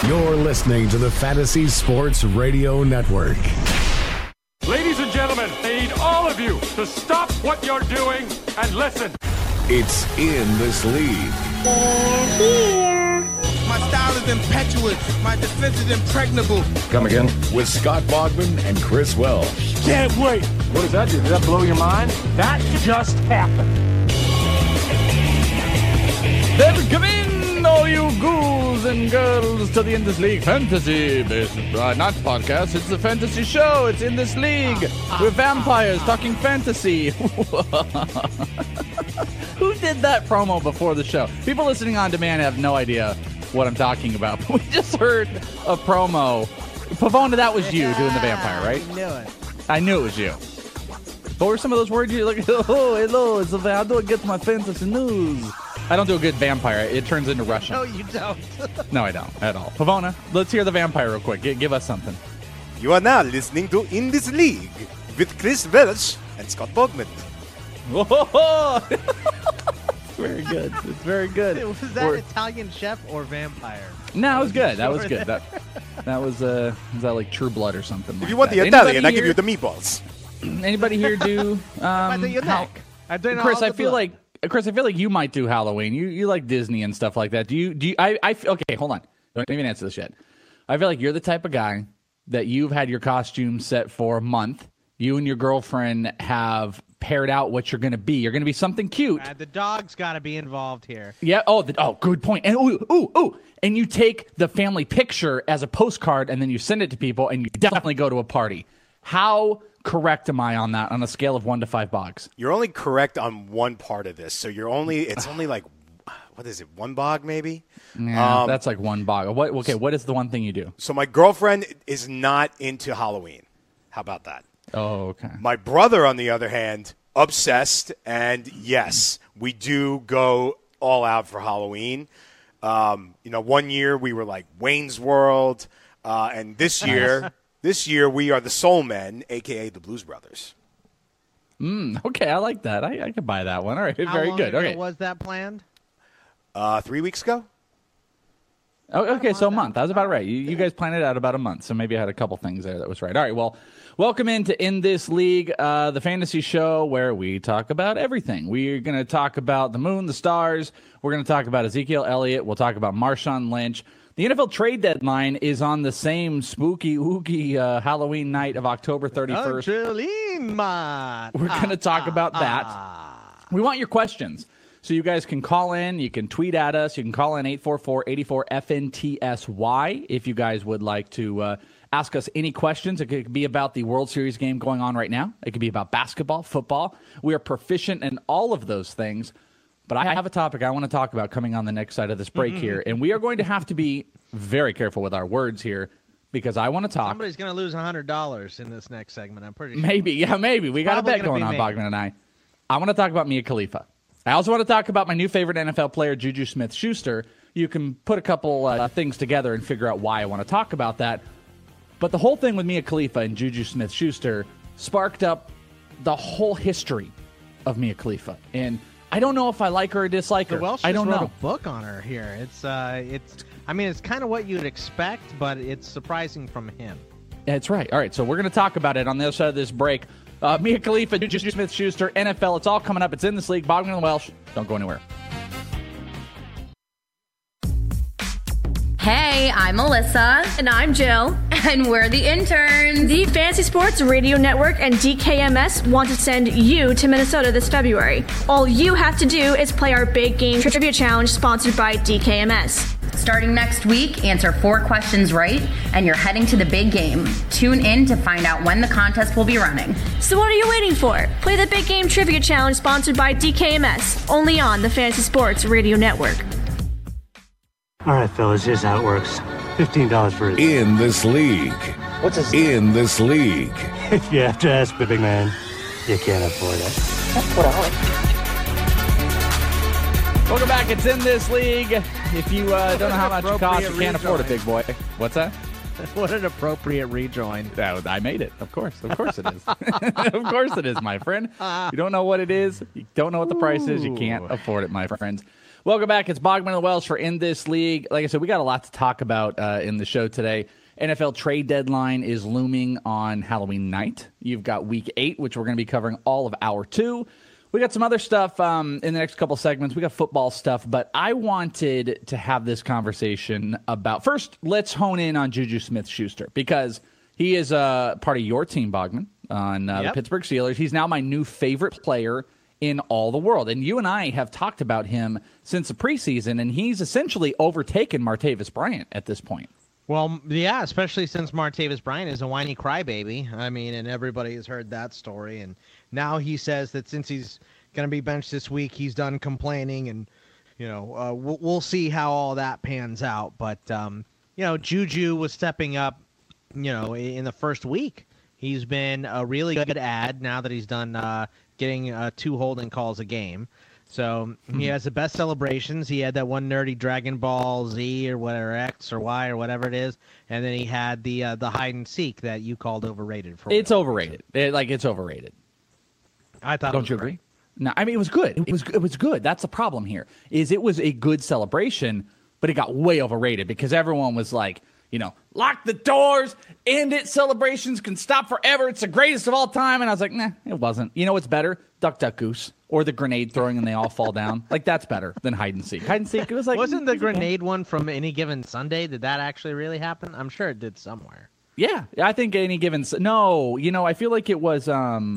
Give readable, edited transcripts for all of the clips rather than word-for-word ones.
You're listening to the Fantasy Sports Radio Network. Ladies and gentlemen, I need all of you to stop what you're doing and listen. It's In This League. They're here. My style is impetuous. My defense is impregnable. Come again? With Scott Bogman and Chris Welsh. Can't wait. What does that do? Did that blow your mind? That just happened. Then come in, all you ghouls and girls, to the In This League fantasy, not podcast, it's the fantasy show. It's In This League. We're vampires talking fantasy. Who did that promo before the show? People listening on demand have no idea what I'm talking about. But we just heard a promo. Pavona, that was you doing the vampire, right? I knew it. I knew it was you. What were some of those words you like? Oh, hello, it's how do I get my fantasy news? I don't do a good vampire. It turns into Russian. No, you don't. No, I don't at all. Pavona, let's hear the vampire real quick. Give us something. You are now listening to In This League with Chris Welsh and Scott Bogman. Whoa! Very good. It's very good. Was that Italian chef or vampire? No, it was good. That was good. That was was that like True Blood or something? If you want the Italian, I give you the meatballs. Anybody here do? Chris, I feel like you might do Halloween. You like Disney and stuff like that. Do you? Okay, hold on. Don't even answer this yet. I feel like you're the type of guy that you've had your costume set for a month. You and your girlfriend have paired out what you're going to be. You're going to be something cute. The dog's got to be involved here. Yeah. Good point. And and you take the family picture as a postcard, and then you send it to people, and you definitely go to a party. How correct am I on that on a scale of 1 to 5 bogs? You're only correct on one part of this, so it's only like, what is it, 1 bog maybe? Yeah, that's like 1 bog. What is the one thing you do? So my girlfriend is not into Halloween. How about that? Oh, okay. My brother, on the other hand, obsessed, and yes, we do go all out for Halloween. 1 year we were like Wayne's World, and this year we are the Soul Men, a.k.a. the Blues Brothers. Okay, I like that. I could buy that one. All right, How very long good. ago Okay, was that planned? 3 weeks ago. Oh, okay, so a month. That was about right. You guys planned it out about a month, so maybe I had a couple things there that was right. All right, well, welcome into In This League, the fantasy show where we talk about everything. We're going to talk about the moon, the stars. We're going to talk about Ezekiel Elliott. We'll talk about Marshawn Lynch. The NFL trade deadline is on the same spooky, ooky Halloween night of October 31st. We're going to talk about that. We want your questions. So you guys can call in, you can tweet at us, you can call in 844-84-FNTSY if you guys would like to ask us any questions. It could be about the World Series game going on right now. It could be about basketball, football. We are proficient in all of those things. But I have a topic I want to talk about coming on the next side of this break here. And we are going to have to be very careful with our words here because I want to talk. Somebody's going to lose $100 in this next segment, I'm pretty sure. Maybe. We got a bet going on, Bogman and I. I want to talk about Mia Khalifa. I also want to talk about my new favorite NFL player, Juju Smith-Schuster. You can put a couple things together and figure out why I want to talk about that. But the whole thing with Mia Khalifa and Juju Smith-Schuster sparked up the whole history of Mia Khalifa. And I don't know if I like her or dislike her. Welsh I don't wrote know. a book on her here. It's kind of what you'd expect, but it's surprising from him. That's right. All right, so we're going to talk about it on the other side of this break. Mia Khalifa, Juju Smith-Schuster, NFL. It's all coming up. It's In This League. Bogman and Welsh. Don't go anywhere. Hey, I'm Melissa. And I'm Jill. And we're the interns. The Fantasy Sports Radio Network and DKMS want to send you to Minnesota this February. All you have to do is play our Big Game Trivia Challenge sponsored by DKMS. Starting next week, answer 4 questions right, and you're heading to the big game. Tune in to find out when the contest will be running. So what are you waiting for? Play the Big Game Trivia Challenge sponsored by DKMS, only on the Fantasy Sports Radio Network. All right, fellas, here's how it works. $15 for it. In This League. What's this? In This League. If you have to ask, big man, you can't afford it. That's what I like. Welcome back. It's In This League. If you don't know how much it costs, you can't afford it, big boy. What's that? What an appropriate rejoin. I made it. Of course it is. Of course it is, my friend. You don't know what it is. You don't know what the price is. You can't afford it, my friends. Welcome back. It's Bogman and Wells for In This League. Like I said, we got a lot to talk about in the show today. NFL trade deadline is looming on Halloween night. You've got Week 8, which we're going to be covering all of Hour 2. We got some other stuff in the next couple segments. We got football stuff, but I wanted to have this conversation about, first, let's hone in on Juju Smith-Schuster, because he is part of your team, Bogman, on the Pittsburgh Steelers. He's now my new favorite player in all the world. And you and I have talked about him since the preseason, and he's essentially overtaken Martavis Bryant at this point. Well, yeah, especially since Martavis Bryant is a whiny crybaby. I mean, and everybody has heard that story. And now he says that since he's going to be benched this week, he's done complaining. And, we'll see how all that pans out. But, Juju was stepping up, in the first week. He's been a really good ad now that he's done getting 2 holding calls a game. So he has the best celebrations. He had that one nerdy Dragon Ball Z or whatever, X or Y or whatever it is, and then he had the hide and seek that you called overrated. It's overrated. It's overrated. I thought. Don't you agree? No, I mean it was good. It was good. That's the problem here. Is it was a good celebration, but it got way overrated because everyone was like, lock the doors, end it. Celebrations can stop forever. It's the greatest of all time. And I was like, nah, it wasn't. You know what's better? Duck, Duck, Goose. Or the grenade throwing and they all fall down. Like, that's better than hide and seek. Hide and seek, it was like... Wasn't the grenade one from Any Given Sunday? Did that actually really happen? I'm sure it did somewhere. Yeah, I think Any Given... No, I feel like it was...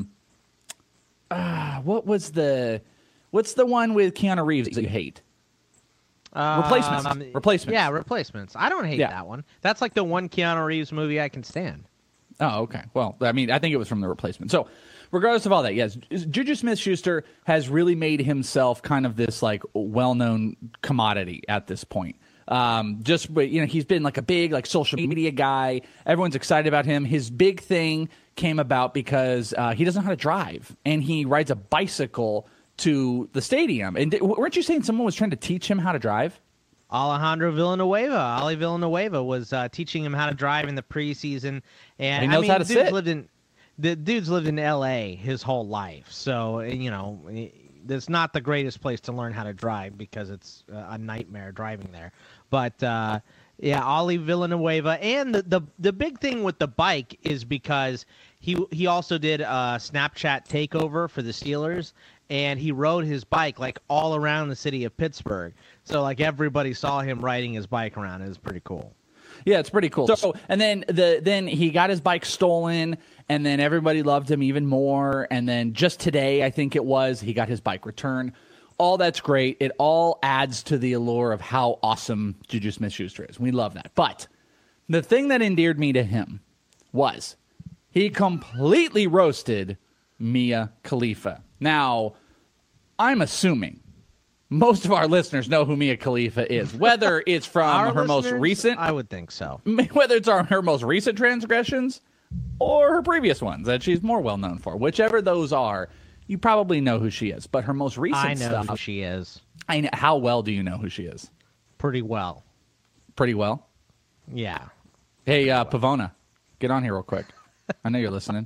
What's the one with Keanu Reeves that you hate? Replacements. Yeah, Replacements. I don't hate that one. That's like the one Keanu Reeves movie I can stand. Oh, okay. Well, I mean, I think it was from The Replacement. So, regardless of all that, yes, Juju Smith-Schuster has really made himself kind of this like well-known commodity at this point. He's been like a big like social media guy. Everyone's excited about him. His big thing came about because he doesn't know how to drive, and he rides a bicycle to the stadium. And weren't you saying someone was trying to teach him how to drive? Alejandro Villanueva. Ali Villanueva was teaching him how to drive in the preseason, and he knows how to sit. The dude's lived in L.A. his whole life, so it's not the greatest place to learn how to drive because it's a nightmare driving there. But Ali Villanueva, and the big thing with the bike is because he also did a Snapchat takeover for the Steelers, and he rode his bike like all around the city of Pittsburgh. So like everybody saw him riding his bike around. It was pretty cool. Yeah, it's pretty cool. So, and then he got his bike stolen, and then everybody loved him even more. And then just today, I think it was, he got his bike returned. All that's great. It all adds to the allure of how awesome Juju Smith-Schuster is. We love that. But the thing that endeared me to him was he completely roasted Mia Khalifa. Now, I'm assuming most of our listeners know who Mia Khalifa is, whether it's from her most recent... I would think so. Whether it's her most recent transgressions or her previous ones that she's more well-known for. Whichever those are, you probably know who she is. But her most recent stuff... I know who she is. How well do you know who she is? Pretty well. Pretty well? Yeah. Hey, Pavona, get on here real quick. I know you're listening.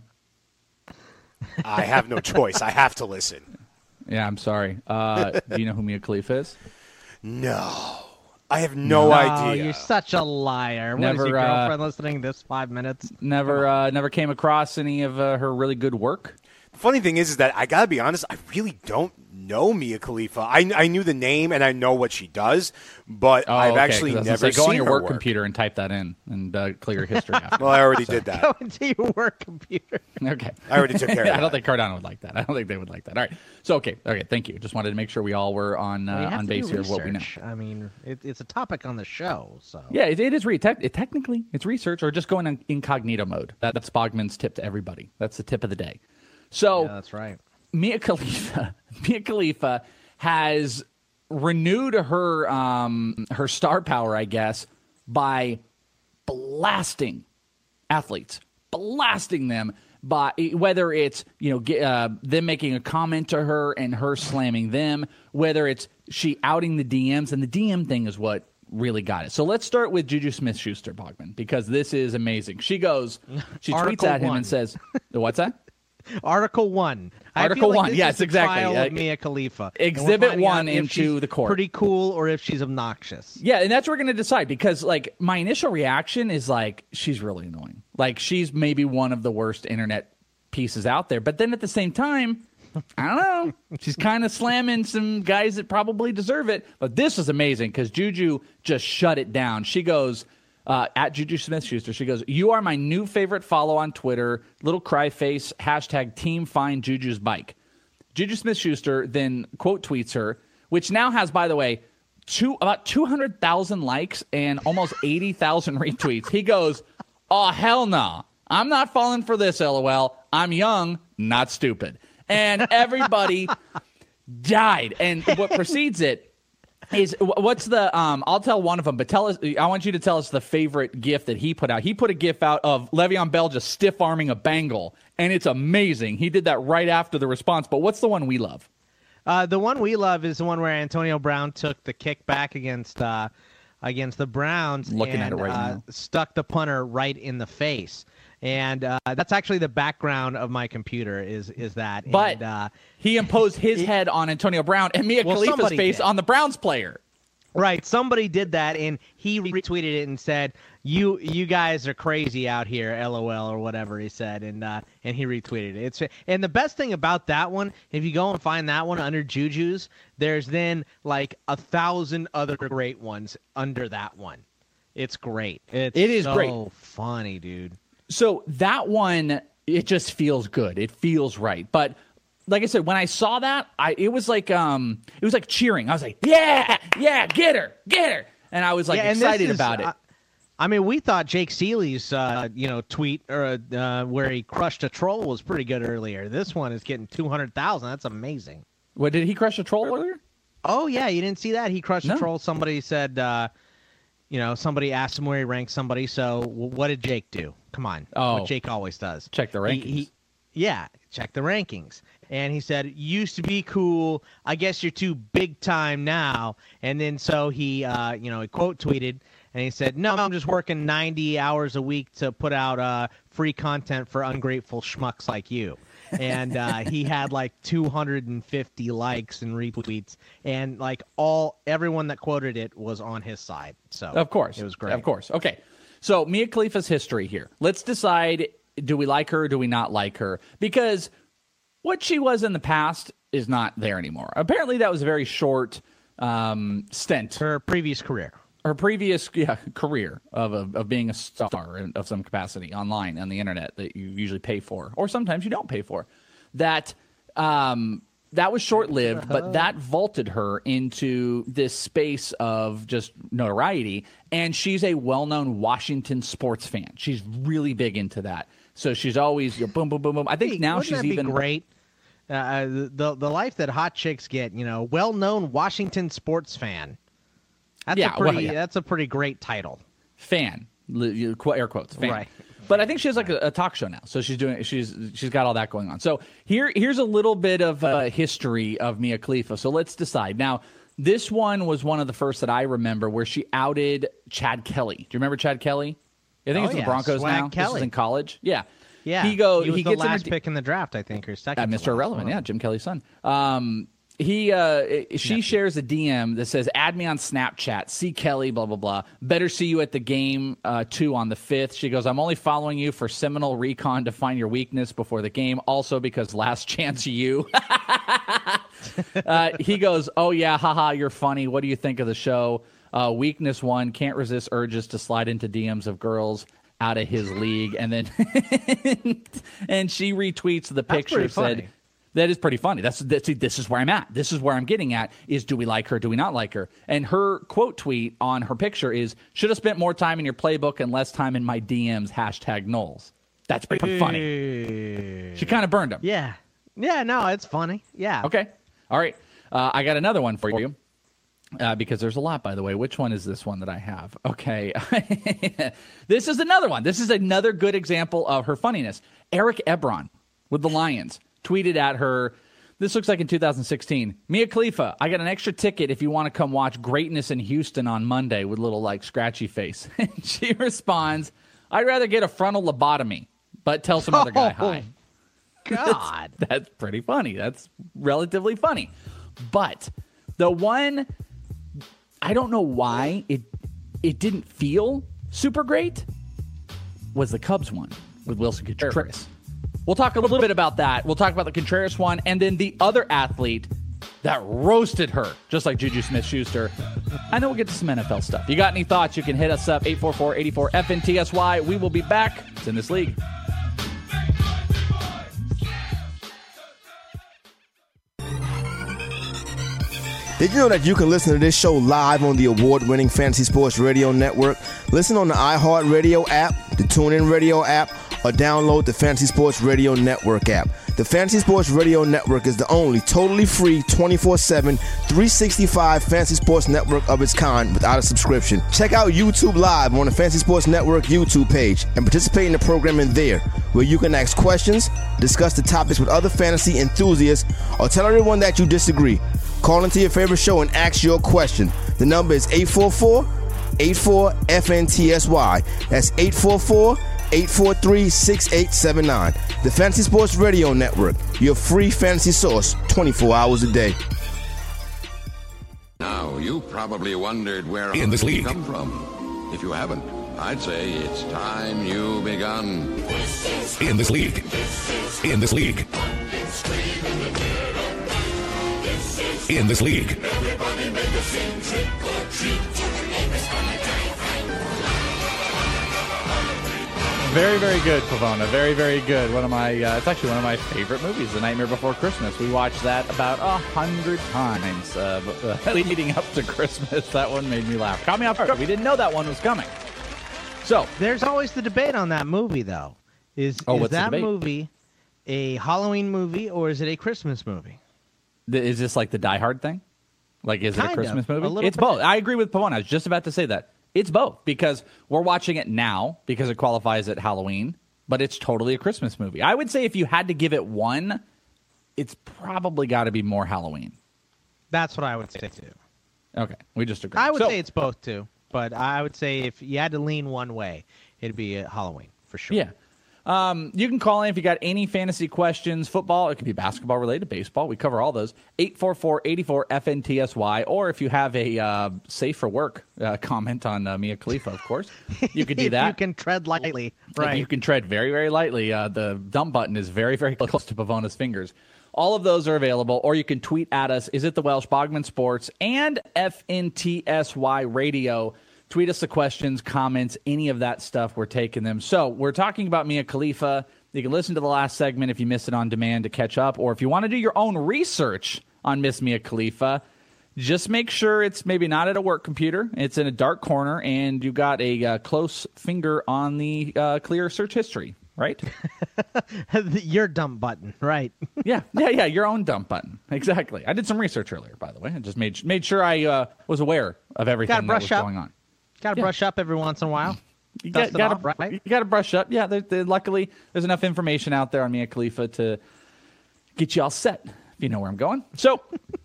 I have no choice. I have to listen. Yeah, I'm sorry. Do you know who Mia Khalifa is? No. I have no idea. You're such a liar. What is your girlfriend listening this 5 minutes? Never came across any of her really good work? The funny thing is that I got to be honest, I really don't know Mia Khalifa. I knew the name and I know what she does, but I've actually never seen go on your her work computer and type that in and clear your history after. Well, I already did that. Go into your work computer. Okay. I already took care of that. I don't think Cardano would like that. I don't think they would like that. All right. So, okay, thank you. Just wanted to make sure we all were on base here of what we know. I mean, it's a topic on the show, so. Yeah, it is. Technically, it's research or just going in incognito mode. That's Bogman's tip to everybody. That's the tip of the day. So, yeah, that's right. Mia Khalifa has renewed her star power, I guess, by blasting athletes, blasting them by whether it's them making a comment to her and her slamming them, whether it's she outing the DMs, and the DM thing is what really got it. So let's start with Juju Smith-Schuster, Bogman, because this is amazing. She tweets at him and says, "What's that?" Article 1. Article 1, this yes, is the exactly. Trial of Mia Khalifa. Exhibit 1 into she's the court. Pretty cool, or if she's obnoxious. Yeah, and that's what we're going to decide, because like my initial reaction is like, she's really annoying. Like, she's maybe one of the worst internet pieces out there. But then at the same time, I don't know. She's kind of slamming some guys that probably deserve it. But this is amazing because Juju just shut it down. She goes, at Juju Smith-Schuster, she goes, "You are my new favorite follow on Twitter. Little cry face, hashtag team find Juju's bike." Juju Smith-Schuster then quote tweets her, which now has, by the way, about 200,000 likes and almost 80,000 retweets. He goes, "Oh, hell no. I'm not falling for this, LOL. I'm young, not stupid." And everybody died. And what precedes it is, what's the, I'll tell one of them, but tell us, I want you to tell us the favorite GIF that he put out. He put a GIF out of Le'Veon Bell just stiff-arming a Bengal, and it's amazing. He did that right after the response, but what's the one we love? The one we love is the one where Antonio Brown took the kick back against the Browns and stuck the punter right in the face. And that's actually the background of my computer is that. But and, he imposed his head on Antonio Brown and Mia Khalifa's face on the Browns player. Right. Somebody did that, and he retweeted it and said, you guys are crazy out here, LOL, or whatever he said, and he retweeted it. And the best thing about that one, if you go and find that one under Juju's, there's then like 1,000 other great ones under that one. It's great. It is so great. Funny, dude. So that one, it just feels good. It feels right. But like I said, when I saw that, it was like cheering. I was like, yeah, get her. And I was like excited about it. I mean, we thought Jake Seeley's tweet or where he crushed a troll was pretty good earlier. This one is getting 200,000. That's amazing. What, did he crush a troll earlier? Oh yeah, you didn't see that? He crushed a troll. Somebody said, somebody asked him where he ranked somebody. So what did Jake do? Come on. What Jake always does. Check the rankings. Check the rankings. And he said, used to be cool. I guess you're too big time now. And then so he, he quote tweeted, and he said, no, I'm just working 90 hours a week to put out free content for ungrateful schmucks like you. And he had like 250 likes and retweets, and like everyone that quoted it was on his side. So of course, it was great. Of course. Okay. So Mia Khalifa's history here. Let's decide, do we like her or do we not like her? Because what she was in the past is not there anymore. Apparently that was a very short stint. Her previous career. Her previous career of being a star of some capacity online on the internet that you usually pay for, or sometimes you don't pay for. That was short-lived, but that vaulted her into this space of just notoriety, and she's a well-known Washington sports fan. She's really big into that. So she's always boom, boom, boom, boom. I think now she's even great. The life that hot chicks get, well-known Washington sports fan. That's a pretty great title. Fan, air quotes, fan. Right. But I think she has like a talk show now, so she's got all that going on. So here's a little bit of history of Mia Khalifa. So let's decide now. This one was one of the first that I remember where she outed Chad Kelly. Do you remember Chad Kelly? I think he's in the Broncos now. This is in college. Yeah. Yeah. He was the last pick in the draft, I think, or second. Mr. Irrelevant. Yeah, Jim Kelly's son. She shares a DM that says, add me on Snapchat, see Kelly, blah, blah, blah. Better see you at the game 2 on the 5th. She goes, I'm only following you for Seminole Recon to find your weakness before the game. Also because last chance you. He goes, oh yeah, haha, you're funny. What do you think of the show? Weakness 1, can't resist urges to slide into DMs of girls out of his league. And then and she retweets the picture, said, that is pretty funny. This is where I'm at. This is where I'm getting at is, do we like her? Do we not like her? And her quote tweet on her picture is, should have spent more time in your playbook and less time in my DMs, #Knowles. That's pretty funny. She kind of burned him. Yeah. Yeah, no, it's funny. Yeah. Okay. All right. I got another one for you because there's a lot, by the way. Which one is this one that I have? Okay. This is another one. This is another good example of her funniness. Eric Ebron with the Lions tweeted at her, this looks like in 2016, Mia Khalifa, I got an extra ticket if you want to come watch Greatness in Houston on Monday, with little like scratchy face. And she responds, I'd rather get a frontal lobotomy, but tell some other guy hi. God. That's pretty funny. That's relatively funny. But the one, I don't know why it didn't feel super great, was the Cubs one with Wilson Contreras. We'll talk a little bit about that. We'll talk about the Contreras one, and then the other athlete that roasted her, just like Juju Smith-Schuster. I know we'll get to some NFL stuff. You got any thoughts, you can hit us up, 844-84-FNTSY. We will be back. It's In This League. Did you know that you can listen to this show live on the award-winning Fantasy Sports Radio Network? Listen on the iHeartRadio app, the TuneIn Radio app, or download the Fantasy Sports Radio Network app. The Fantasy Sports Radio Network is the only totally free 24/7, 365 fantasy sports network of its kind without a subscription. Check out YouTube Live on the Fantasy Sports Network YouTube page and participate in the programming there, where you can ask questions, discuss the topics with other fantasy enthusiasts, or tell everyone that you disagree. Call into your favorite show and ask your question. The number is 844-84-FNTSY. That's 844-843-6879. The Fantasy Sports Radio Network, your free fantasy source 24 hours a day. Now, you probably wondered where In This League come from. If you haven't, I'd say it's time you begun. In This League. In This League. In This League. Very, very good, Pavona. Very, very good. One of my, it's actually one of my favorite movies, The Nightmare Before Christmas. We watched that about 100 times leading up to Christmas. That one made me laugh. Caught me off guard. We didn't know that one was coming. So there's always the debate on that movie, though. Is that movie a Halloween movie or is it a Christmas movie? Is this like the Die Hard thing? Like, is it a Christmas movie? It's bit. both. I agree with Pavona. I was just about to say that. It's both, because we're watching it now because it qualifies at Halloween, but it's totally a Christmas movie. I would say if you had to give it one, it's probably got to be more Halloween. That's what I would say, too. Okay, we just agree. I would say it's both, too. But I would say if you had to lean one way, it'd be Halloween, for sure. Yeah. You can call in if you got any fantasy questions, football, it could be basketball related, baseball. We cover all those. 844-84-FNTSY. Or if you have a safe for work comment on Mia Khalifa, of course, you could do that. You can tread lightly. Right. You can tread very, very lightly. The dump button is very, very close to Pavona's fingers. All of those are available. Or you can tweet at us. Is it the Welsh, Bogman Sports, and FNTSY Radio? Tweet us the questions, comments, any of that stuff. We're taking them. So we're talking about Mia Khalifa. You can listen to the last segment if you missed it on demand to catch up. Or if you want to do your own research on Miss Mia Khalifa, just make sure it's maybe not at a work computer. It's in a dark corner, and you got a close finger on the clear search history, right? Your dump button, right? Yeah, your own dump button. Exactly. I did some research earlier, by the way. I just made sure I was aware of everything that was going on. Got to brush up every once in a while. You got to brush up. Yeah, luckily, there's enough information out there on Mia Khalifa to get you all set, if you know where I'm going. So,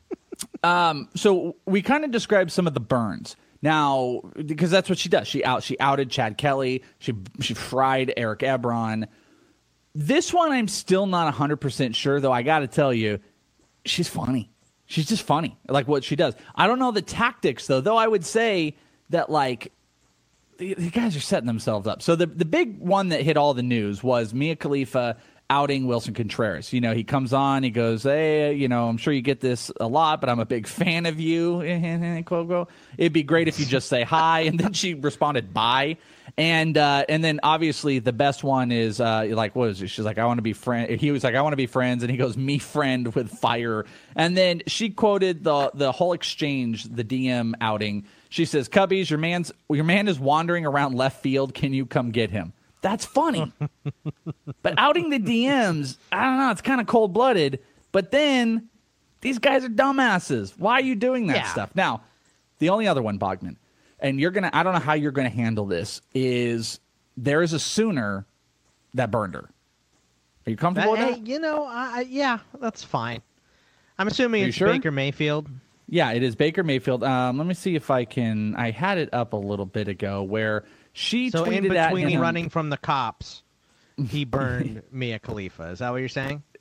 so we kind of described some of the burns. Now, because that's what she does. She outed Chad Kelly. She fried Eric Ebron. This one, I'm still not 100% sure, though. I got to tell you, she's funny. She's just funny, like what she does. I don't know the tactics, though I would say that, like, the guys are setting themselves up. So the big one that hit all the news was Mia Khalifa outing Wilson Contreras. You know, he comes on, he goes, hey, you know, I'm sure you get this a lot, but I'm a big fan of you. It'd be great if you just say hi. And then she responded, bye. And then obviously the best one is like, what is it? She's like, I want to be friend. He was like, I want to be friends. And he goes, me friend with fire. And then she quoted the whole exchange, the DM outing. She says, Cubbies, your man is wandering around left field. Can you come get him? That's funny. But outing the DMs, I don't know. It's kind of cold-blooded. But then these guys are dumbasses. Why are you doing that stuff? Now, the only other one, Bogman, and I don't know how you're going to handle this, is there is a Sooner that burned her. Are you comfortable with that? You know, yeah, that's fine. I'm assuming it's sure? Baker Mayfield. Yeah, it is Baker Mayfield. Let me see if I had it up a little bit ago where she tweeted in between at him, running from the cops, he burned Mia Khalifa. Is that what you're saying?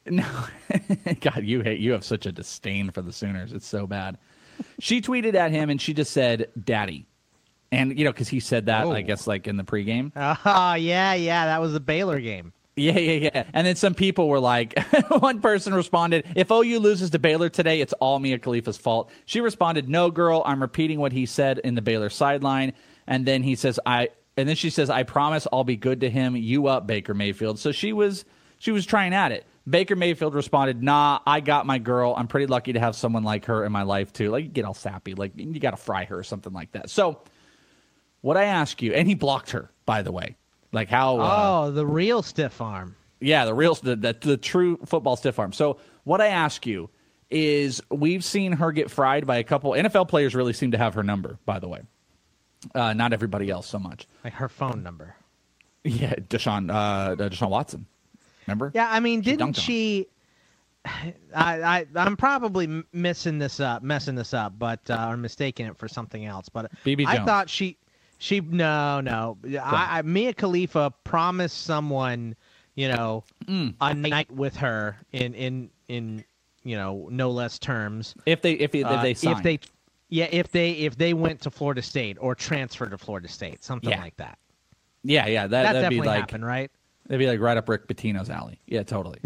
No, God, you have such a disdain for the Sooners. It's so bad. She tweeted at him and she just said, "Daddy," and because he said that, I guess, like in the pregame. Oh yeah, that was the Baylor game. Yeah. And then some people were like, one person responded, "If OU loses to Baylor today, it's all Mia Khalifa's fault." She responded, "No, girl, I'm repeating what he said in the Baylor sideline." And then he says, And then she says, "I promise I'll be good to him. You up, Baker Mayfield." So she was trying at it. Baker Mayfield responded, "Nah, I got my girl. I'm pretty lucky to have someone like her in my life too." Like, you get all sappy, like you got to fry her or something like that. So what I ask you, and he blocked her, by the way. Like how? The real stiff arm. Yeah, the true football stiff arm. So what I ask you is, we've seen her get fried by a couple NFL players. Really seem to have her number, by the way. Not everybody else so much. Like her phone number. Yeah, Deshaun Watson. Remember? Yeah, I mean, didn't she? I'm probably messing this up, but or mistaking it for something else. But BB Jones. I thought she no. Mia Khalifa promised someone, a night with her in no less terms. If they sign. If they went to Florida State or transferred to Florida State, something like that. Yeah, that that'd definitely be like, happened, right? That'd be like right up Rick Pitino's alley. Yeah, totally.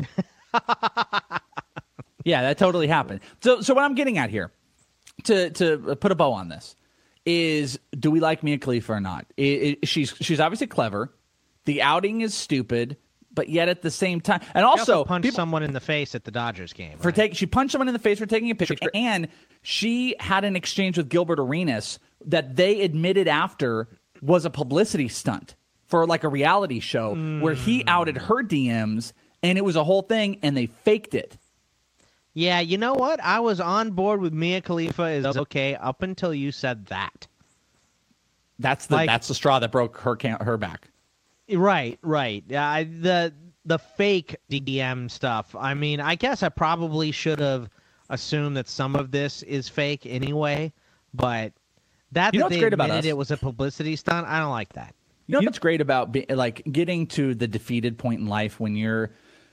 Yeah, that totally happened. So what I'm getting at here, to put a bow on this, is, do we like Mia Khalifa or not? She's obviously clever. The outing is stupid, but yet at the same time, and also punched someone in the face at the Dodgers game. She punched someone in the face for taking a picture, and she had an exchange with Gilbert Arenas that they admitted after was a publicity stunt for like a reality show where he outed her DMs, and it was a whole thing, and they faked it. Yeah, you know what? I was on board with Mia Khalifa is okay up until you said that. That's the straw that broke her back. Right. The fake DM stuff. I mean, I guess I probably should have assumed that some of this is fake anyway, but they admitted it was a publicity stunt, I don't like that. You know what's great about getting to the defeated point in life when you're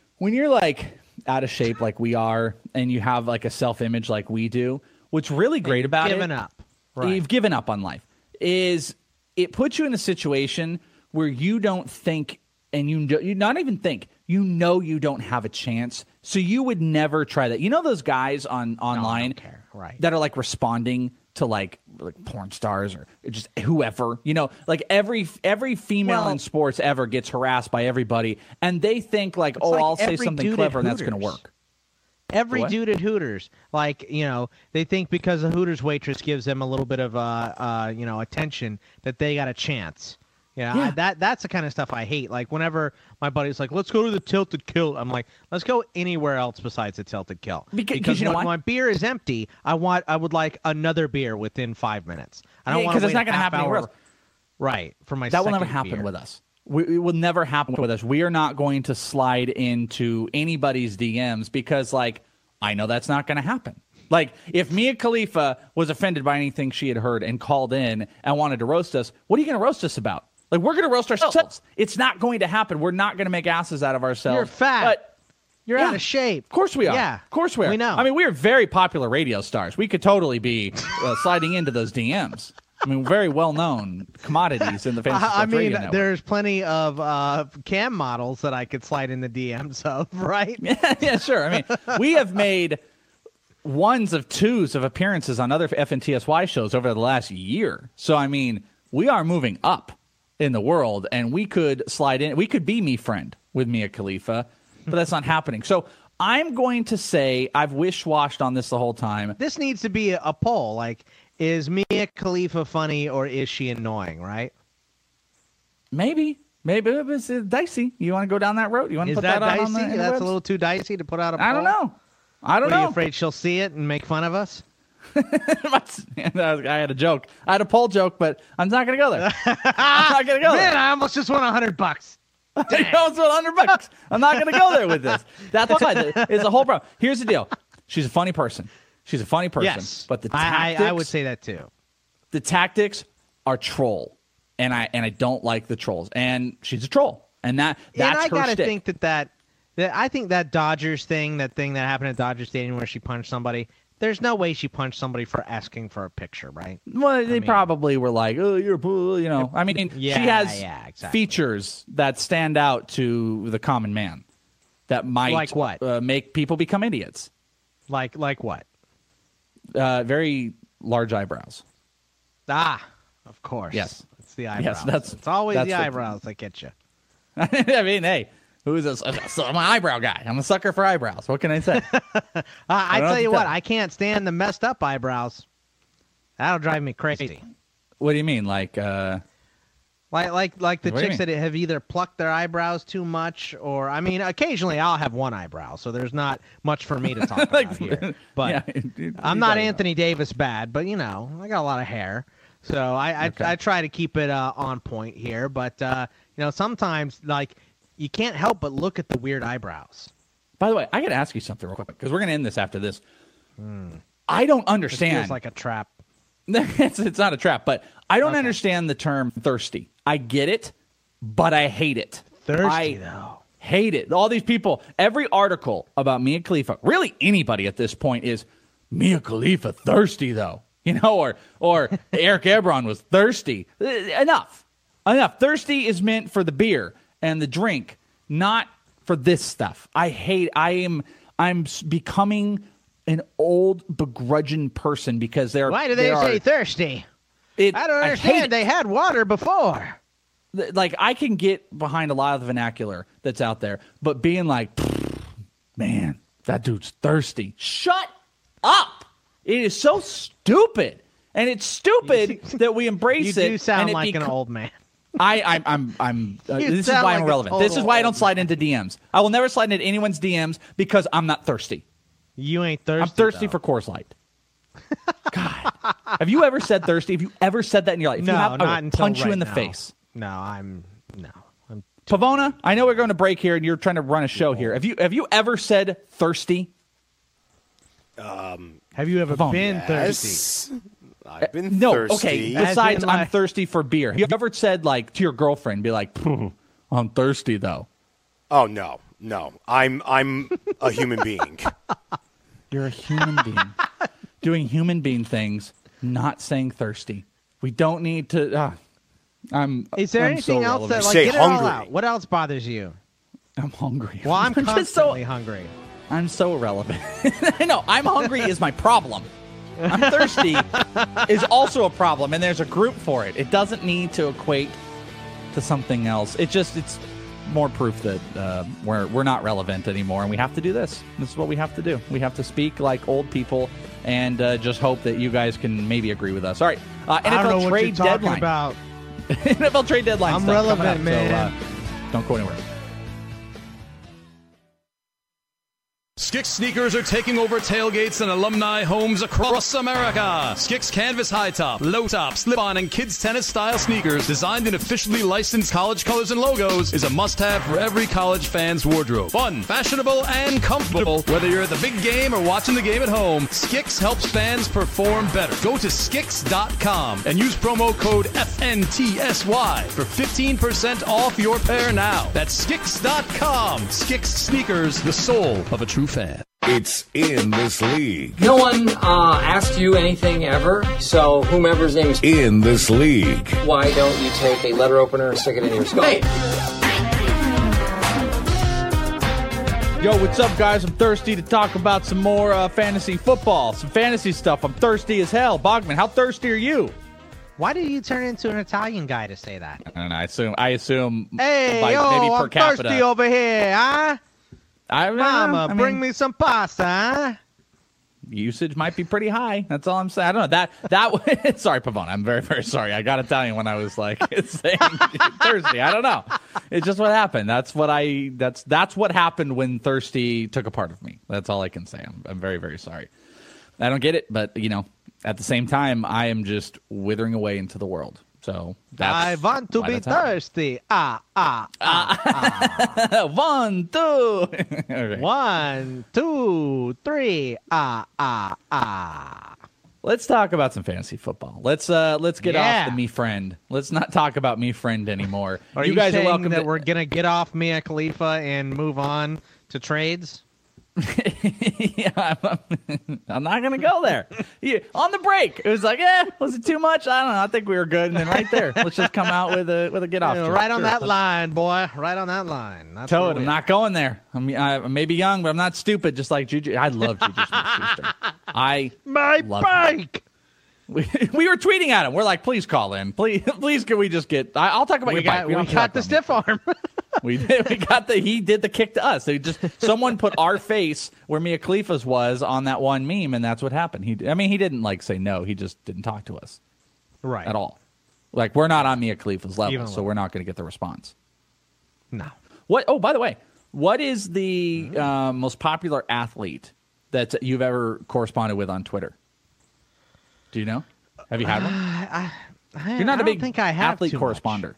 like out of shape like we are, and you have like a self-image like we do? What's really great about given up. Right. You've given up on life. Is it puts you in a situation where you don't think, and you not even think, you don't have a chance, so you would never try that. You know those guys online that are like responding to like porn stars or just whoever, like every female in sports ever gets harassed by everybody, and they think like, I'll say something clever and that's going to work. Every dude at Hooters, they think because the Hooters waitress gives them a little bit of attention that they got a chance. Yeah. That's the kind of stuff I hate. Like whenever my buddy's like, "Let's go to the Tilted Kilt," I'm like, "Let's go anywhere else besides the Tilted Kilt." Because when my beer is empty, I would like another beer within 5 minutes. I don't want to wait. Because it's not going to happen anywhere else. Right. For my that will never happen with us. It will never happen with us. We are not going to slide into anybody's DMs because, I know that's not going to happen. Like, if Mia Khalifa was offended by anything she had heard and called in and wanted to roast us, what are you going to roast us about? Like, we're going to roast ourselves. It's not going to happen. We're not going to make asses out of ourselves. You're fat. But, you're out of shape. Of course we are. Yeah. Of course we are. We know. I mean, we are very popular radio stars. We could totally be sliding into those DMs. I mean, very well-known commodities in the fantasy sports radio network. There's plenty of cam models that I could slide in the DMs of, right? Yeah, sure. I mean, we have made ones of twos of appearances on other FNTSY shows over the last year. So, I mean, we are moving up in the world, and we could slide in. We could be me friend with Mia Khalifa, but that's not happening. So I'm going to say I've wish-washed on this the whole time. This needs to be a poll. Like, is Mia Khalifa funny or is she annoying, right? Maybe it's dicey. You want to go down that road? You want to put that dicey? On the That's a little too dicey to put out a poll? I don't know. Are you afraid she'll see it and make fun of us? I had a joke. I had a poll joke, but I'm not going to go there. I'm not going to go there. Man, I almost just won $100. I almost won $100. I'm not going to go there with this. That's why it's a whole problem. Here's the deal. She's a funny person. Yes, but the tactics, I would say that too. The tactics are troll, and I don't like the trolls. And she's a troll, and that's her I gotta shtick. think that I think that Dodgers thing, that happened at Dodger Stadium where she punched somebody, there's no way she punched somebody for asking for a picture, right? Well, they probably were like, oh, you're a fool, you know. I mean, she has exactly. features that stand out to the common man that might like what? Make people become idiots. Like what? Very large eyebrows. Ah, of course. Yes. It's the eyebrows. Yes, it's always the eyebrows that get you. I mean, hey, who's this? I'm an eyebrow guy. I'm a sucker for eyebrows. What can I say? I tell you what, I can't stand the messed up eyebrows. That'll drive me crazy. What do you mean? Like the chicks that have either plucked their eyebrows too much, or I mean, occasionally I'll have one eyebrow, so there's not much for me to talk about here. But yeah, I'm not Anthony Davis bad, but you know, I got a lot of hair, so I try to keep it on point here. But you know, sometimes like you can't help but look at the weird eyebrows. By the way, I got to ask you something real quick because we're going to end this after this. I don't understand. It feels like a trap. It's not a trap, but I don't understand the term thirsty. I get it, but I hate it. Though. Hate it. All these people, every article about Mia Khalifa, really anybody at this point is Mia Khalifa thirsty though. You know, or Eric Ebron was thirsty. Enough. Thirsty is meant for the beer and the drink, not for this stuff. I'm becoming an old begrudging person because why do they say thirsty? I don't understand. They had water before. Like, I can get behind a lot of the vernacular that's out there, but being like, man, that dude's thirsty. Shut up. It is so stupid. And it's stupid that we embrace it. You do sound like an old man. This is why I'm irrelevant. This is why I don't slide into DMs. I will never slide into anyone's DMs because I'm not thirsty. You ain't thirsty. I'm thirsty though. for Coors Light. God. Have you ever said thirsty? Have you ever said that in your life? No, I not will until punch you right in the now. face. No. Pavona, I know we're going to break here and you're trying to run a show here. Have you ever said thirsty? Have you ever been thirsty? I've been Okay. thirsty. Besides, I'm thirsty for beer. Have you ever said, like, to your girlfriend, be like, I'm thirsty, though? Oh, no. I'm a human being. You're a human being. Doing human being things, not saying thirsty. We don't need to... Is there anything else that, like, Say get it hungry. all out? What else bothers you? I'm hungry. Well, I'm constantly hungry. I'm so irrelevant. No, I'm hungry is my problem. I'm thirsty is also a problem, and there's a group for it. It doesn't need to equate to something else. It's more proof that we're not relevant anymore, and we have to do this. This is what we have to do. We have to speak like old people and just hope that you guys can maybe agree with us. All right, NFL I don't know trade what you're deadline. about. NFL trade deadline. I'm stuff relevant, coming up, man. So, don't go anywhere. Skix sneakers are taking over tailgates and alumni homes across America. Skix canvas high top, low top, slip-on, and kids tennis style sneakers designed in officially licensed college colors and logos is a must-have for every college fan's wardrobe. Fun, fashionable, and comfortable. Whether you're at the big game or watching the game at home, Skix helps fans perform better. Go to Skix.com and use promo code FNTSY for 15% off your pair now. That's Skix.com. Skix sneakers, the soul of a true fan. It's In This League. No one asked you anything ever, so whomever's name is In This League. Why don't you take a letter opener and stick it in your skull? Hey. Yo, what's up, guys? I'm thirsty to talk about some more fantasy football, some fantasy stuff. I'm thirsty as hell. Bogman, how thirsty are you? Why did you turn into an Italian guy to say that? I don't know. I assume hey, maybe per I'm capita. thirsty over here, huh? Mama, bring me some pasta, huh? Usage might be pretty high. That's all I'm saying. I don't know. That sorry, Pavone. I'm very, very sorry. I got Italian when I was like saying thirsty. I don't know. It's just what happened. That's what happened when thirsty took a part of me. That's all I can say. I'm very, very sorry. I don't get it, but at the same time, I am just withering away into the world. So I want to be thirsty. 1, 2. Okay. 1, 2, 3. Let's talk about some fantasy football. Let's get off the me friend. Let's not talk about me friend anymore. Are you guys saying are welcome that we're gonna get off Mia Khalifa and move on to trades? Yeah, I'm not gonna go there. On the break, it was like, was it too much? I don't know. I think we were good. And then right there, let's just come out with a get off. Right on that line, boy. Right on that line. That's I'm not going there. I may be young, but I'm not stupid. Just like Juju, I love Juju Smith-Schuster. My bike. We were tweeting at him. We're like, please call in. Please can we just get? I'll talk about your bike. We got the stiff arm. We did. He did the kick to us. Someone put our face where Mia Khalifa's was on that one meme, and that's what happened. He didn't say no. He just didn't talk to us, right, at all. Like, we're not on Mia Khalifa's level, so we're not going to get the response. No. What? Oh, by the way, what is the most popular athlete that you've ever corresponded with on Twitter? Do you know? Have you had one? You're not a big athlete corresponder.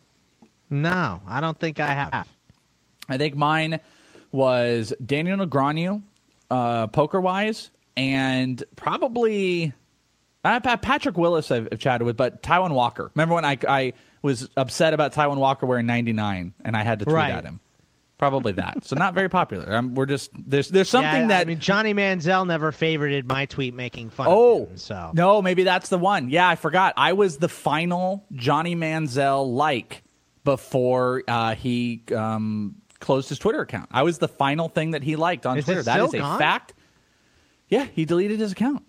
No, I don't think I have. I think mine was Daniel Negreanu, poker-wise, and probably Patrick Willis I've chatted with, but Taiwan Walker. Remember when I was upset about Taiwan Walker wearing 99, and I had to tweet at him? Probably that. So not very popular. We're just there's something that Johnny Manziel never favorited my tweet making fun of him, so no, maybe that's the one. Yeah, I forgot. I was the final Johnny Manziel before he closed his Twitter account. I was the final thing that he liked on Twitter. That is a fact. Yeah, he deleted his account.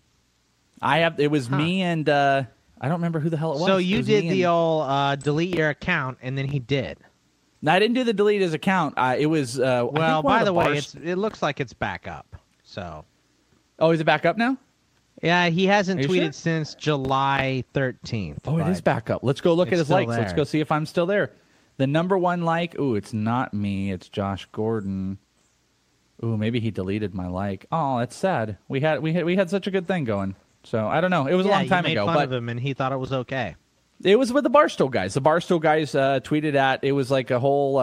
It was me and I don't remember who the hell it was. So you did the old delete your account, and then he did. No, I didn't do the delete his account. It was well. By the way, it looks like it's back up. So, is it back up now? Yeah, he hasn't tweeted since July 13th. Oh, it is back up. Let's go look at his likes. There. Let's go see if I'm still there. The number one like. Ooh, it's not me. It's Josh Gordon. Ooh, maybe he deleted my like. Oh, that's sad. We had such a good thing going. So I don't know. It was a long time ago. You made fun of him, and he thought it was okay. It was with the Barstool guys. The Barstool guys tweeted at. It was like a whole.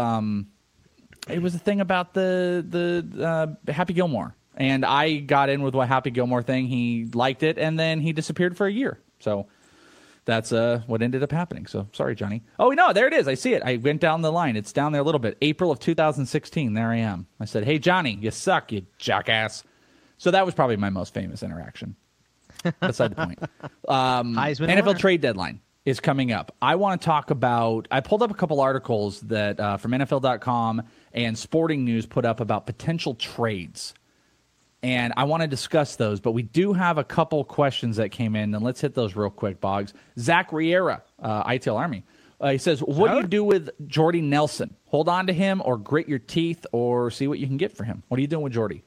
It was a thing about the Happy Gilmore, and I got in with what Happy Gilmore thing. He liked it, and then he disappeared for a year. So that's what ended up happening. So sorry, Johnny. Oh no, there it is. I see it. I went down the line. It's down there a little bit. April of 2016. There I am. I said, "Hey Johnny, you suck, you jackass." So that was probably my most famous interaction. Beside the point. NFL trade deadline is coming up. I want to talk about, I pulled up a couple articles that from NFL.com and Sporting News put up about potential trades. And I want to discuss those, but we do have a couple questions that came in, and let's hit those real quick, Boggs. Zach Riera, ITL Army. He says, what do you do with Jordy Nelson? Hold on to him or grit your teeth or see what you can get for him? What are you doing with Jordy?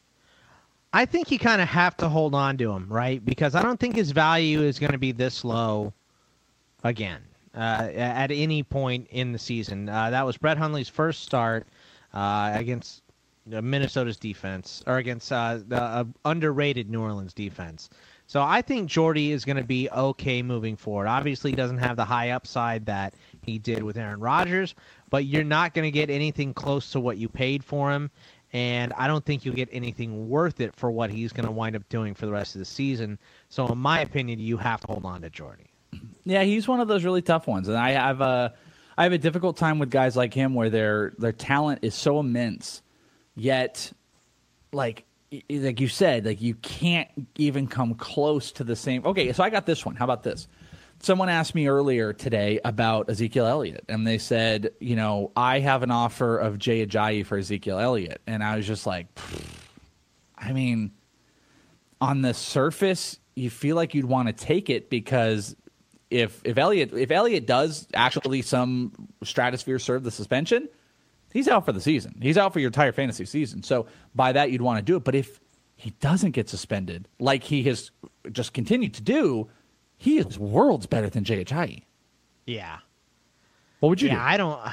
I think you kind of have to hold on to him, right? Because I don't think his value is going to be this low again at any point in the season. That was Brett Hundley's first start against Minnesota's defense, or against the underrated New Orleans defense. So I think Jordy is going to be okay moving forward. Obviously, he doesn't have the high upside that he did with Aaron Rodgers, but you're not going to get anything close to what you paid for him. And I don't think you'll get anything worth it for what he's going to wind up doing for the rest of the season. So in my opinion, you have to hold on to Jordy. Yeah, he's one of those really tough ones. And I have a difficult time with guys like him where their talent is so immense, yet like you said, like you can't even come close to the same. Okay, so I got this one. How about this? Someone asked me earlier today about Ezekiel Elliott, and they said, I have an offer of Jay Ajayi for Ezekiel Elliott. And I was just like, I mean, on the surface, you feel like you'd want to take it because if Elliott does actually some stratosphere serve the suspension, he's out for the season. He's out for your entire fantasy season. So by that, you'd want to do it. But if he doesn't get suspended, like he has just continued to do, he is worlds better than Jay Ajayi. Yeah. What would you do?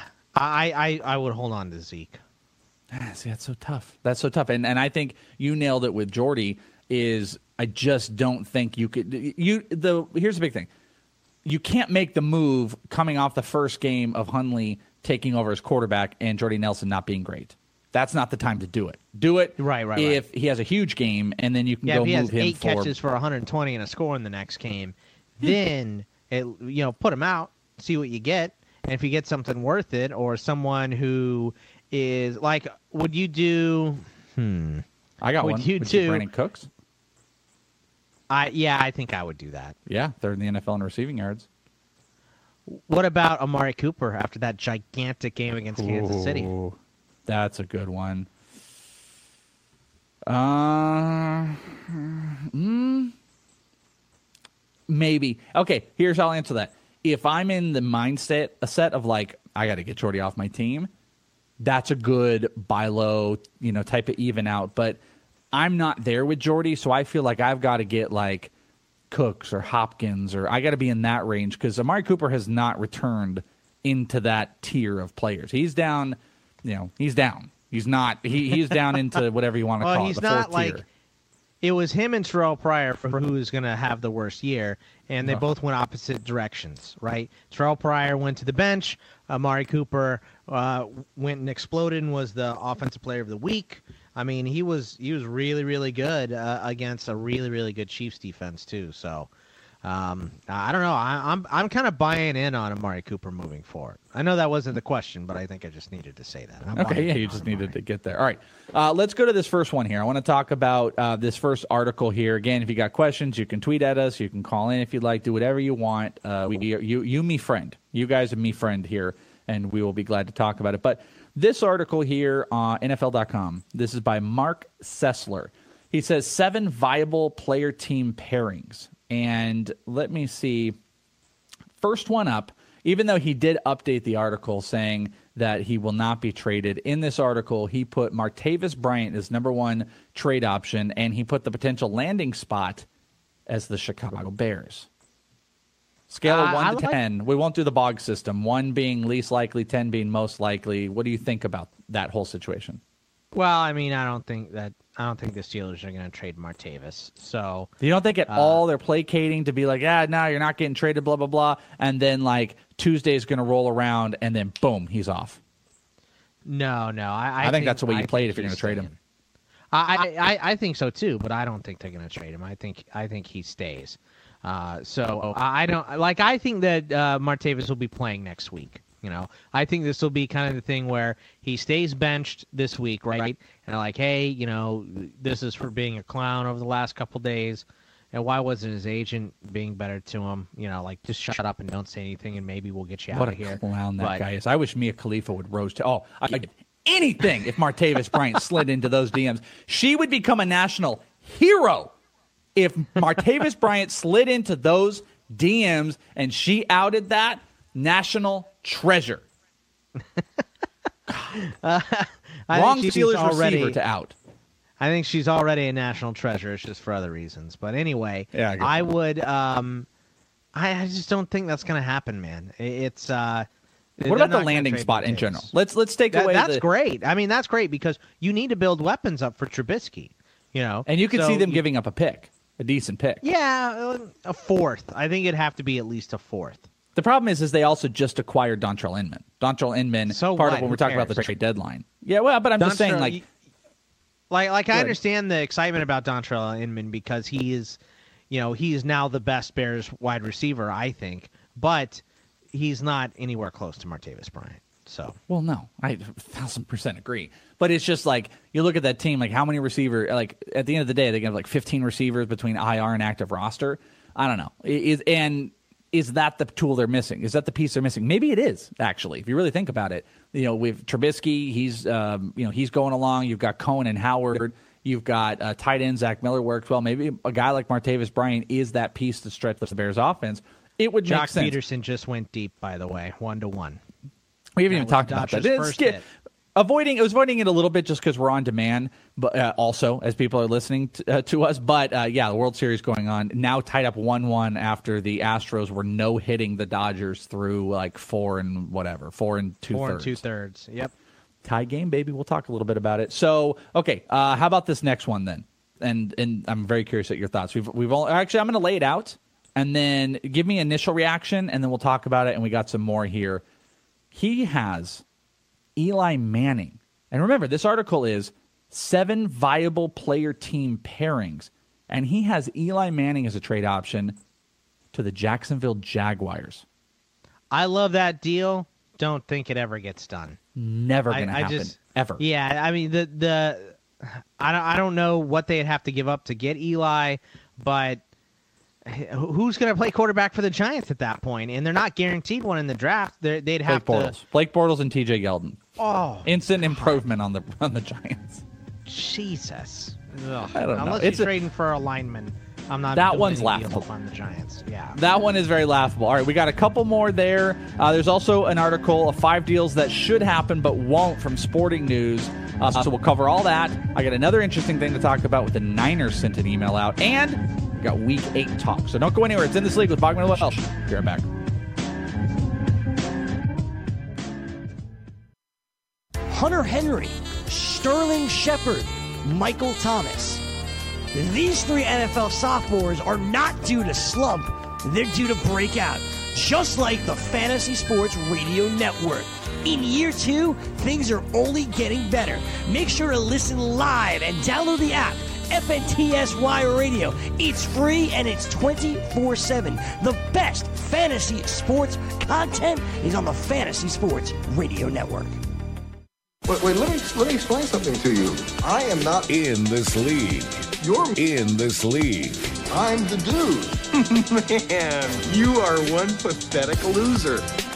I would hold on to Zeke. See, that's so tough. That's so tough. And I think you nailed it with Jordy is I just don't think you could. Here's the big thing. You can't make the move coming off the first game of Hundley taking over as quarterback and Jordy Nelson not being great. that's not the time to do it. Do it right. if he has a huge game, and then you can go if he move has him 8 for catches for 120 and a score in the next game, then put him out, see what you get, and if you get something worth it, or someone who is like, would you do? I got one. Would you do Brandon Cooks? I think I would do that. Yeah, third in the NFL in receiving yards. What about Amari Cooper after that gigantic game against Kansas City? That's a good one. Maybe. Okay, here's how I'll answer that. If I'm in the mindset of like, I got to get Jordy off my team, that's a good buy low, type of even out. But I'm not there with Jordy, so I feel like I've got to get like Cooks or Hopkins, or I got to be in that range because Amari Cooper has not returned into that tier of players. He's down, he's down. He's not. He's down into whatever you want to call it. He's the not fourth tier. like it was him and Terrell Pryor for who is going to have the worst year, and they both went opposite directions, right? Terrell Pryor went to the bench. Amari Cooper went and exploded and was the offensive player of the week. I mean, he was really, really good against a really, really good Chiefs defense too. So I don't know. I'm kind of buying in on Amari Cooper moving forward. I know that wasn't the question, but I think I just needed to say that. Okay, yeah, you just needed to get there. All right, let's go to this first one here. I want to talk about this first article here. Again, if you got questions, you can tweet at us. You can call in if you'd like. Do whatever you want. You, me friend. You guys are me friend here, and we will be glad to talk about it. But this article here on NFL.com, this is by Mark Sessler. He says 7 viable player team pairings. And let me see. First one up, even though he did update the article saying that he will not be traded, in this article he put Martavis Bryant as number 1 trade option, and he put the potential landing spot as the Chicago Bears. Scale of 1 to 10. We won't do the Bog system. 1 being least likely, 10 being most likely. What do you think about that whole situation? Well, I mean, I don't think the Steelers are going to trade Martavis. So you don't think at all they're placating to be like, no, you're not getting traded, blah blah blah, and then like Tuesday's going to roll around and then boom, he's off. No, I think that's the way you play it if you're going to trade him. I think so too, but I don't think they're going to trade him. I think he stays. So I don't like. I think that Martavis will be playing next week. I think this will be kind of the thing where he stays benched this week, right? And like, hey, this is for being a clown over the last couple days. And why wasn't his agent being better to him? Like, just shut up and don't say anything, and maybe we'll get you out of here. What a clown that guy is. I wish Mia Khalifa would roast. I'd get anything if Martavis Bryant slid into those DMs. She would become a national hero if Martavis Bryant slid into those DMs and she outed that. National treasure. Wrong Steelers receiver to out. I think she's already a national treasure. It's just for other reasons. But anyway, yeah, I would. I just don't think that's going to happen, man. It's. What about the landing spot in general? Let's take away. That's great. I mean, that's great because you need to build weapons up for Trubisky. And you can see them giving up a pick, a decent pick. Yeah, a 4th. I think it'd have to be at least a 4th. The problem is they also just acquired Dontrell Inman. Dontrell Inman, of when we're talking about the trade deadline. Yeah, well, but I'm just saying, like I understand the excitement about Dontrell Inman because he is now the best Bears wide receiver, I think, but he's not anywhere close to Martavis Bryant. So, well, no, I 1,000% agree. But it's just like you look at that team, like how many receiver, like at the end of the day, they have like 15 receivers between IR and active roster. I don't know. Is that the tool they're missing? Is that the piece they're missing? Maybe it is, actually, if you really think about it. With Trubisky, he's going along. You've got Cohen and Howard. You've got tight end Zach Miller works well. Maybe a guy like Martavis Bryant is that piece to stretch the Bears' offense. It would make sense. Jock Peterson just went deep, by the way, 1-to-1. We haven't even talked about that. It was avoiding it a little bit just because we're on demand, but also as people are listening to us. But the World Series going on now, tied up 1-1 after the Astros were hitting the Dodgers through like 4 and 2/3. 4 and 2/3. Yep. Tie game, baby. We'll talk a little bit about it. So, okay, how about this next one then? And I'm very curious at your thoughts. We've all actually I'm going to lay it out and then give me initial reaction, and then we'll talk about it. And we got some more here. He has Eli Manning And remember, this article is 7 viable player team pairings. And he has Eli Manning as a trade option to the Jacksonville Jaguars. I love that deal. Don't think it ever gets done. Never going to happen, ever. Yeah, I mean, I don't know what they'd have to give up to get Eli, but who's going to play quarterback for the Giants at that point? And they're not guaranteed one in the draft. They'd have Blake Bortles and T.J. Yeldon. Oh, instant improvement on the Giants. Jesus, I don't know. Unless you're trading for a lineman, I'm not. That one's laughable. On the Giants, yeah. That one is very laughable. All right, we got a couple more there. There's also an article of 5 deals that should happen but won't from Sporting News. So we'll cover all that. I got another interesting thing to talk about with the Niners sent an email out, and we got Week 8 talk. So don't go anywhere. It's In This League with Bogman and Welsh. Be right back. Hunter Henry, Sterling Shepard, Michael Thomas. These 3 NFL sophomores are not due to slump. They're due to break out, just like the Fantasy Sports Radio Network. In year 2, things are only getting better. Make sure to listen live and download the app, FNTSY Radio. It's free and it's 24/7. The best fantasy sports content is on the Fantasy Sports Radio Network. Wait, let me explain something to you. I am not in this league. You're in this league. I'm the dude. Man, you are one pathetic loser.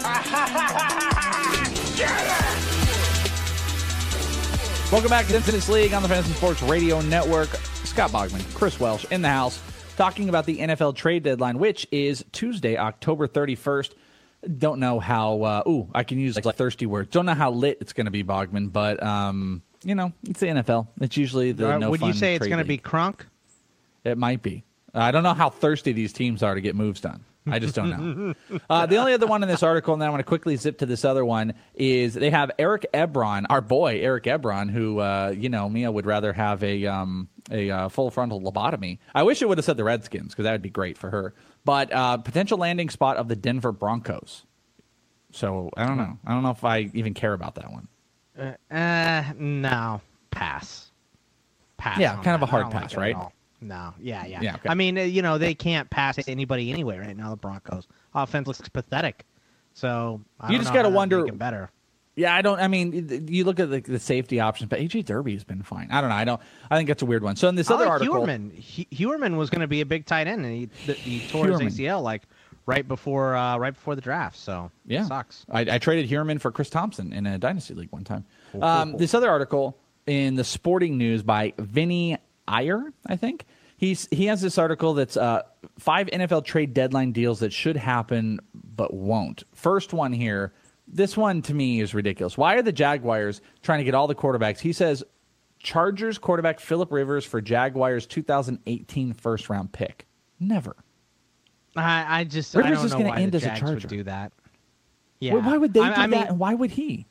Welcome back to This League on the Fantasy Sports Radio Network. Scott Bogman, Chris Welsh in the house, talking about the NFL trade deadline, which is Tuesday, October 31st. Don't know how, I can use like thirsty words. Don't know how lit it's going to be, Bogman, but, it's the NFL. It's usually the no Would fun you say it's trade going to league. be crunk? It might be. I don't know how thirsty these teams are to get moves done. I just don't know. The only other one in this article, and then I want to quickly zip to this other one, is they have Eric Ebron, our boy Eric Ebron, who, Mia would rather have a full frontal lobotomy. I wish it would have said the Redskins, because that would be great for her. But potential landing spot of the Denver Broncos. So I don't know. I don't know if I even care about that one. No. Pass. Yeah, kind of a hard pass, right? No, yeah. Okay. I mean, they can't pass anybody anyway right now, the Broncos. Offense looks pathetic. So you just got to wonder. Make it better. Yeah, you look at the safety options, but A.J. Derby has been fine. I don't know. I think that's a weird one. So in this other article, Heuerman was going to be a big tight end, and he tore his ACL right before the draft. So yeah, it sucks. I traded Heuerman for Chris Thompson in a dynasty league one time. Cool. This other article in the Sporting News by Vinny Iyer, I think he has this article that's 5 NFL trade deadline deals that should happen but won't. First one here. This one, to me, is ridiculous. Why are the Jaguars trying to get all the quarterbacks? He says, Chargers quarterback Phillip Rivers for Jaguars 2018 first-round pick. Never. Rivers is going to end as a Charger. Would do that. Yeah. Well, why would they do that, and why would he?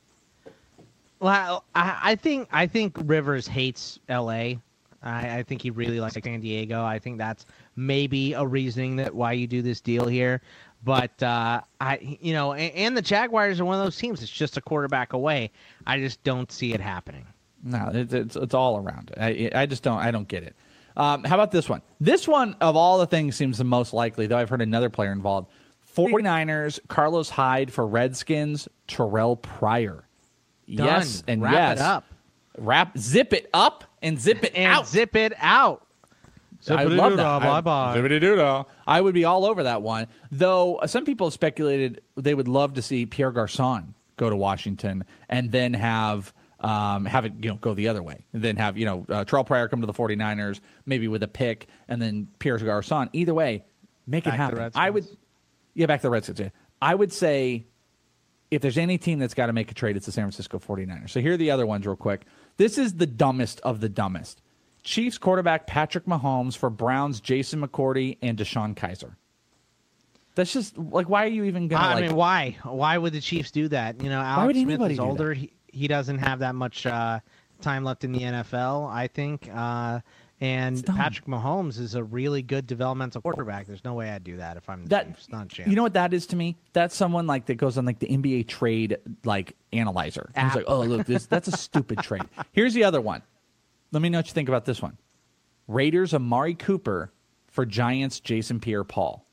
Well, I think Rivers hates L.A. I think he really likes San Diego. I think that's maybe a reasoning that why you do this deal here. But and the Jaguars are one of those teams. It's just a quarterback away. I just don't see it happening. No, it's all around. I just don't. I don't get it. How about this one? This one, of all the things, seems the most likely, though I've heard another player involved. 49ers, Carlos Hyde for Redskins, Terrell Pryor. Done. Yes, and Wrap it up. Zip it up and zip it out. Zip it out. I love that. Bye-bye. Zippity-doo-dah. I would be all over that one. Though some people have speculated they would love to see Pierre Garçon go to Washington and then have it go the other way. And then have Terrell Pryor come to the 49ers, maybe with a pick, and then Pierre Garçon. Either way, make it happen. Back to the Redskins. Yeah. I would say if there's any team that's got to make a trade, it's the San Francisco 49ers. So here are the other ones real quick. This is the dumbest of the dumbest. Chiefs quarterback Patrick Mahomes for Browns Jason McCourty and DeShone Kizer. That's just why are you even going to I mean, why? Why would the Chiefs do that? Alex Smith is older. He doesn't have that much time left in the NFL, I think. And Patrick Mahomes is a really good developmental quarterback. There's no way I'd do that if I'm the Chiefs. Not a chance. You know what that is to me? That's someone like that goes on like the NBA trade like analyzer. And he's like, oh, look, that's a stupid trade. Here's the other one. Let me know what you think about this one. Raiders Amari Cooper for Giants Jason Pierre-Paul.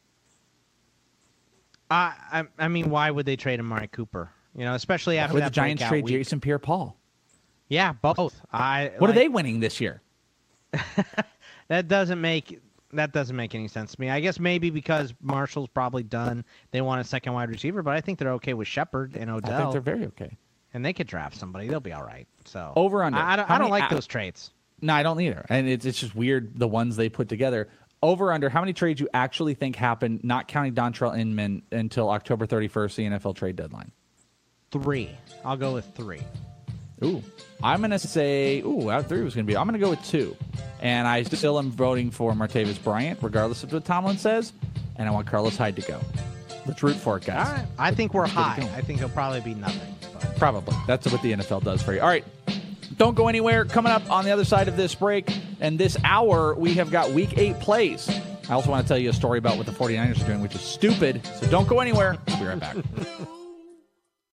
I mean, why would they trade Amari Cooper? You know, especially after would that the Giants trade week. Jason Pierre-Paul? Yeah, both. What are they winning this year? That doesn't make any sense to me. I guess maybe because Marshall's probably done. They want a second wide receiver, but I think they're okay with Shepard and Odell. I think they're very okay. And they could draft somebody. They'll be all right. So over under. I don't like those trades. No, I don't either. And it's just weird the ones they put together. Over under. How many trades you actually think happened, not counting Dontrell Inman, until October 31st, the NFL trade deadline? 3. I'll go with 3. Ooh, I'm going to say, out 3 was going to be, I'm going to go with 2. And I still am voting for Martavis Bryant, regardless of what Tomlin says. And I want Carlos Hyde to go. Let's root for it, guys. All right. I think we're high. I think it'll probably be nothing. But. Probably. That's what the NFL does for you. All right. Don't go anywhere. Coming up on the other side of this break and this hour, we have got Week 8 plays. I also want to tell you a story about what the 49ers are doing, which is stupid. So don't go anywhere. We'll be right back.